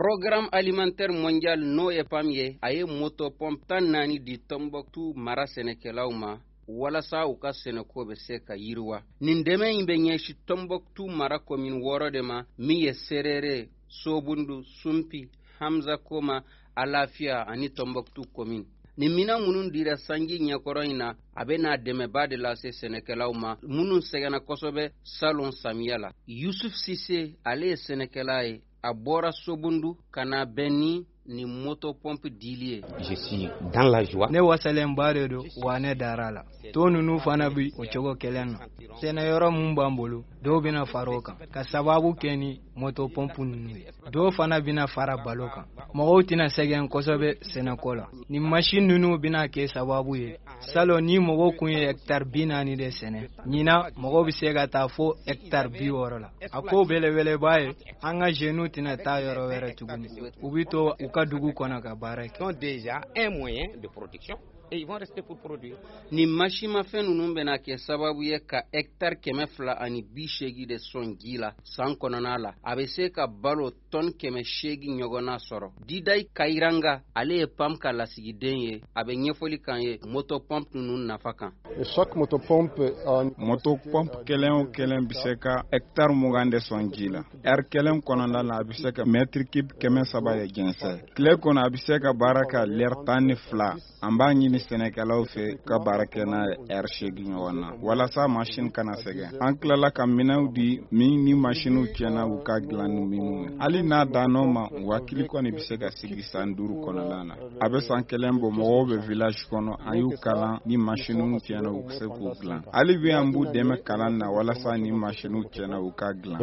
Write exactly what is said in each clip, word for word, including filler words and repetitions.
Programme alimentaire mondial n'o ye P A M ye a ye moto pompe tan naani di Tombouctou mara sɛnɛkɛlaw ma walasa u ka sɛnɛko bɛ se ka yiriwa. Nin dɛmɛ in bɛ ɲɛsin Tombouctou mara commune wɔɔrɔ de ma min ye Serere, Sobundu, Sumpi, Hamza Koma, Alafia ani Tombouctou commune. Nin mina minnu dira sanji ɲɛkɔrɔ in na a bɛ n'a dɛmɛba de lase sɛnɛkɛlaw ma minnu sɛgɛnna kosɛbɛ salon samiya la. Yusuf Sise ale ye sɛnɛkɛla ye. A bɔra Sobundu ka na bɛn ni ni moto pompe dili ye. Je suis dans la joie. Ne wasalen ba de do wa ne dara la. To nunu fana bi o cogo kelen na. Sɛnɛ yɔrɔ mun b'an bolo dɔw bɛna fara o kan ka sababu kɛ ni moto pompe nunu ye. Dɔw fana bɛna fara balo kan. Mɔgɔw tɛna sɛgɛn kosɛbɛ sɛnɛko la. Ni machine nunu bɛna kɛ sababu ye. Salon ni mɔgɔw kun ye hectare bi naani de sɛnɛ. Ɲina mɔgɔw bɛ se ka taa fo hectare bi wɔɔrɔ la. A ko belebeleba ye an ka jeunes tɛna taa yɔrɔ wɛrɛ tuguni. U bɛ to u ka dugu kɔnɔ ka baara kɛ. Ils ont déjà un moyen de production et ils vont rester pour produire. Ni machimafɛn ninnu bɛna kɛ sababu ye ka hectare kɛmɛ fila ani bi seegin de sɔn ji la san kɔnɔna la. A bɛ se ka balo tɔn kɛmɛ seegin ɲɔgɔnna sɔrɔ. Didayi Kayiranga ale ye P A M ka lasigiden ye. A bɛ ɲɛfɔli kan ye moto pompe ninnu nafa kan. Chaque moto pompe moto pompe kelen o kelen bɛ se ka hectare mugan de sɔn ji la. Ɛri kelen kɔnɔna la a bɛ se ka mètre cube kɛmɛ saba ye jɛnsɛ. Tile kɔnɔ a bɛ se ka baara kɛ lɛri tan ni fila. An b'a ɲini sɛnɛkɛlaw fɛ ka baara kɛ n'a ye ɛri seegin ɲɔgɔn na walasa machine kana sɛgɛn. An tilala ka minɛnw di min ni machines tiɲɛna u ka dilan ni minnu ye. Hali n'a dann'o ma u hakili kɔni bɛ se ka sigi san duuru kɔnɔna na. A bɛ san kelen bɔ mɔgɔw bɛ village kɔnɔ an y'u kalan ni machines tiɲɛna u bɛ se k'u dilan. Hali bi an b'u dɛmɛ kalan na walasa ni machines tiɲɛna u ka dilan.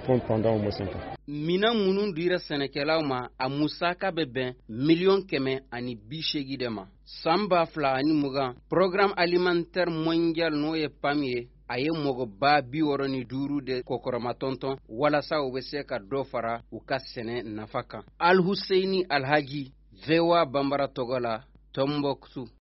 Minɛn minnu dira sɛnɛkɛlaw ma a musaka bɛ bɛn miliyɔn kɛmɛ ani bi seegin de ma. San ba fila ani mugan programme alimentaire mondial n'o ye P A M ye a ye mɔgɔba bi wɔɔrɔ ni duuru de kɔkɔrɔma tɔntɔn walasa u bɛ se ka dɔ fara u ka sɛnɛ nafa kan. Al Husseini Alhaji V O A Bambara tɔgɔ la Tombouctou.